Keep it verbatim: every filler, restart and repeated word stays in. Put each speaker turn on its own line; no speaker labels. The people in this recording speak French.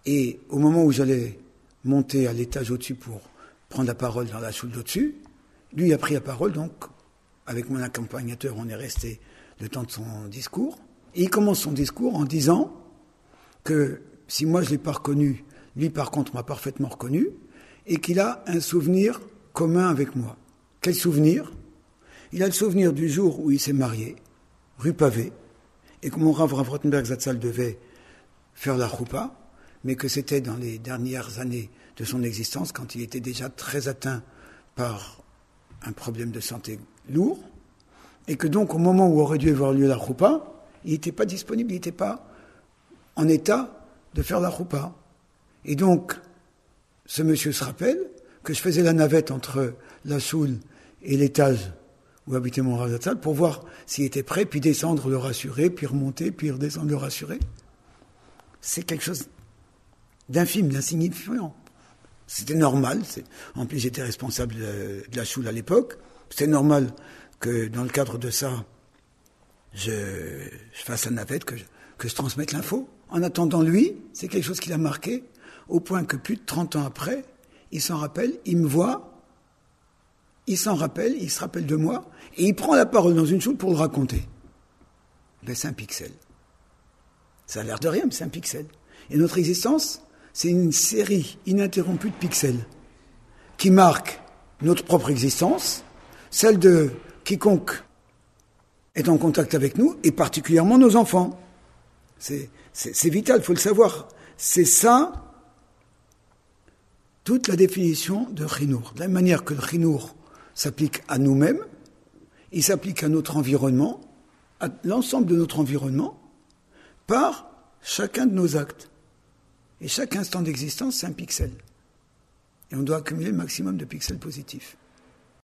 Et au moment où j'allais monter à l'étage au-dessus pour prendre la parole dans la choule d'au-dessus, lui a pris la parole, donc avec mon accompagnateur, on est resté le temps de son discours. Et il commence son discours en disant que si moi je ne l'ai pas reconnu, lui par contre m'a parfaitement reconnu, et qu'il a un souvenir commun avec moi. Quel souvenir ? Il a le souvenir du jour où il s'est marié, rue Pavée, et que mon Rav Rav Rothenberg Zatzal devait faire la choupa, mais que c'était dans les dernières années de son existence, quand il était déjà très atteint par un problème de santé lourd, et que donc au moment où aurait dû avoir lieu la choupa, il n'était pas disponible, il n'était pas en état de faire la choupa. Et donc, ce monsieur se rappelle que je faisais la navette entre la choule et l'étage où habitait mon Rav Zatzal pour voir s'il était prêt, puis descendre, le rassurer, puis remonter, puis redescendre, le rassurer. C'est quelque chose d'infime, d'insignifiant. C'était normal. C'est... En plus, j'étais responsable de, de la choule à l'époque. C'était normal que, dans le cadre de ça, je, je fasse la navette, que je, que je transmette l'info. En attendant, lui, c'est quelque chose qui l'a marqué, au point que plus de trente ans après, il s'en rappelle, il me voit, il s'en rappelle, il se rappelle de moi, et il prend la parole dans une choule pour le raconter. Ben, c'est un pixel. Ça a l'air de rien, mais c'est un pixel. Et notre existence, c'est une série ininterrompue de pixels qui marquent notre propre existence, celle de quiconque est en contact avec nous, et particulièrement nos enfants. C'est, c'est, c'est vital, il faut le savoir. C'est ça, toute la définition de Chinour. De la même manière que le Chinour s'applique à nous-mêmes, il s'applique à notre environnement, à l'ensemble de notre environnement, par chacun de nos actes. Et chaque instant d'existence, c'est un pixel. Et on doit accumuler le maximum de pixels positifs.